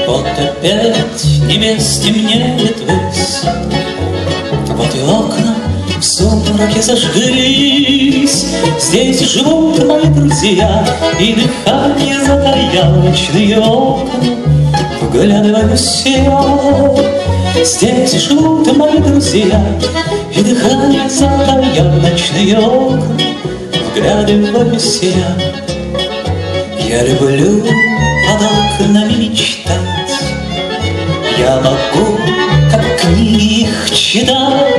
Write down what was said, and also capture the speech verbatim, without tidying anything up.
Вот опять небес темнеет ввысь, вот и окна в сумраке зажглись. Здесь живут мои друзья, и дыхание затаял ночные окна. Вглядываюсь я, здесь живут мои друзья, и дыхание затаял ночные окна. Вглядываюсь я, я люблю под окнами мечтать. Я могу, как книги их читать,